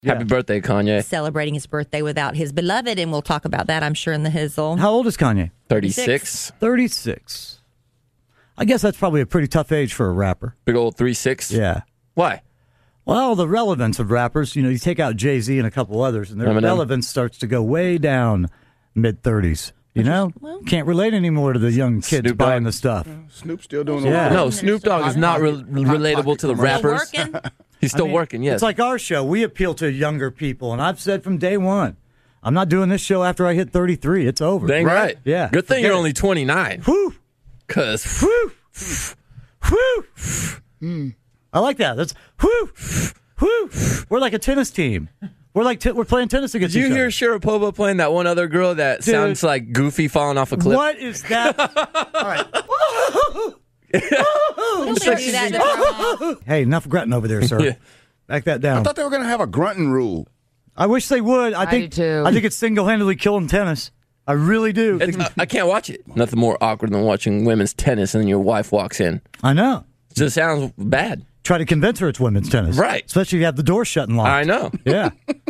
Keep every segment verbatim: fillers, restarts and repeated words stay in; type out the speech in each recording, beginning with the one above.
Yeah. Happy birthday, Kanye. Celebrating his birthday without his beloved, and we'll talk about that, I'm sure, in the Hizzle. How old is Kanye? thirty-six. thirty-six. I guess that's probably a pretty tough age for a rapper. Big old three six. Yeah. Why? Well, the relevance of rappers, you know, you take out Jay-Z and a couple others, and their Eminem. relevance starts to go way down mid-thirties. You know? well- Can't relate anymore to the young kids Snoop buying Dogg. the stuff. Snoop still doing Yeah. okay. No, Snoop Dogg is not re- relatable to the Still rappers. Working? He's still I mean, working, yes. It's like our show. We appeal to younger people, and I've said from day one, I'm not doing this show after I hit thirty-three. It's over. Dang right. Yeah. Good thing Forget you're it. only twenty-nine. Whew. Because Whew. Whew. I like that. That's whew. Whew. We're like a tennis team. We're like t- we're playing tennis against did you each hear other. Sharapova playing that one other girl that Dude. sounds like Goofy falling off a cliff? What is that? All right. Don't they do that to Grandma? Hey, enough grunting over there, sir. Yeah. Back that I down. thought they were going to have a grunting rule. I wish they would. I think. do too. I think it's single-handedly killing tennis. I really do. It's, I, I can't watch it. Nothing more awkward than watching women's tennis and then your wife walks in. I know. It just sounds bad. Try to convince her it's women's tennis, Right. Especially if you have the door shut and locked. I know. Yeah.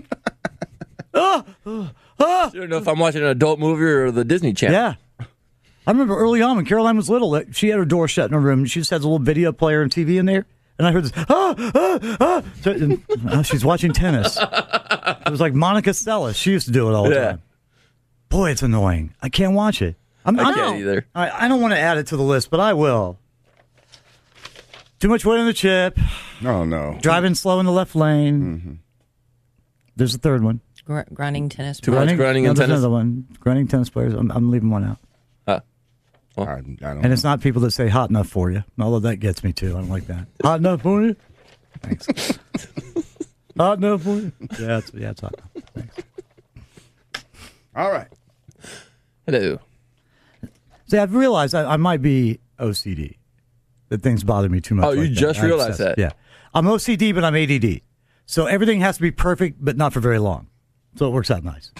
I don't know if I'm watching an adult movie or the Disney Channel. Yeah. I remember early on when Caroline was little, that she had her door shut in her room. She just has a little video player and T V in there. And I heard this, ah, ah, ah. So, and, uh, she's watching tennis. It was like Monica Seles. She used to do it all the Yeah. time. Boy, it's annoying. I can't watch it. I'm, I I'm- can't either. I, I don't want to add it to the list, but I will. Too much weight on the chip. Oh, no. Driving slow in the left lane. There's a third one. Gr- grunting tennis. Too much grunting no, in there's tennis. another one. Grunting tennis players. I'm, I'm leaving one out. I, I don't And know. it's not people that say hot enough for you. Although that gets me too. I don't like that. Hot enough for you? Thanks. Hot enough for you? Yeah, it's, yeah, it's hot enough. Thanks. All right. Hello. See, I've realized I, I might be O C D. That things bother me too much. Oh, you like that. just I realized obsess. that? Yeah. I'm O C D, but I'm A D D. So everything has to be perfect, but not for very long. So it works out nice.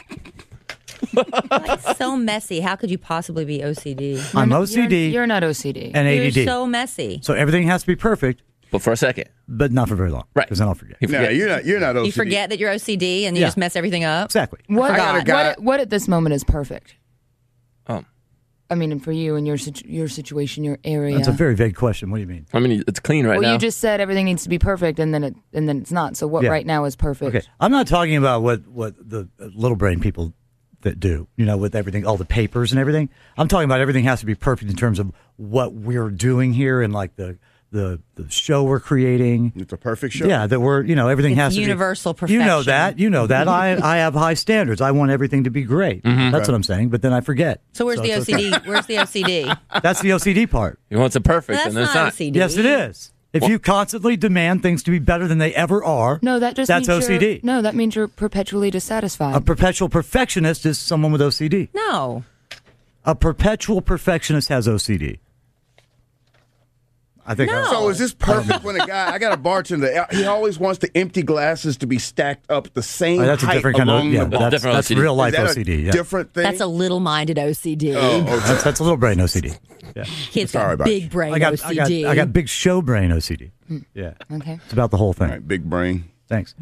It's so messy. How could you possibly be O C D? I'm O C D You're, you're not O C D. and A D D. You're so messy. So everything has to be perfect, But for a second. but not for very long. Right. Because then I'll forget. You No, forget. you're not. You're not O C D. You forget that you're O C D and you Yeah. just mess everything up. Exactly. what, I got a guy- what, what at this moment is perfect? Um, I mean, for you and your situ- your situation, your area. That's a very vague question. What do you mean? I mean, it's clean right well, now. you just said everything needs to be perfect, and then it and then it's not. So what Yeah. right now is perfect? Okay, I'm not talking about what, what the little brain people that do, you know, with everything, all the papers and everything. I'm talking about everything has to be perfect in terms of what we're doing here and like the the, the show we're creating. It's a perfect show. Yeah, that we're, you know, everything It's has to universal be. You know perfection. that. You know that. I I have high standards. I want everything to be great. That's what I'm saying. But then I forget. So where's the it's O C D? Where's the O C D? okay. That's the O C D part. He wants it perfect, That's and then it's not not. O C D. Yes, it is. If you constantly demand things to be better than they ever are, No, that just that's means O C D. you're- No, that means you're perpetually dissatisfied. A perpetual perfectionist is someone with O C D. No. A perpetual perfectionist has O C D. I think. No. So is this perfect when a guy? I got a bartender. He always wants the empty glasses to be stacked up the same Oh, that's a height different kind of. along Yeah, the bar. that's, Different that's O C D. real life Is that O C D. a Yeah. different thing. That's a little-minded O C D. Oh, okay. That's, that's a little brain O C D. Yeah. Kid's Sorry got about big you. brain I got, O I C got, D. I got big show brain O C D. Yeah. okay. It's about the whole thing. All right, big brain. Thanks.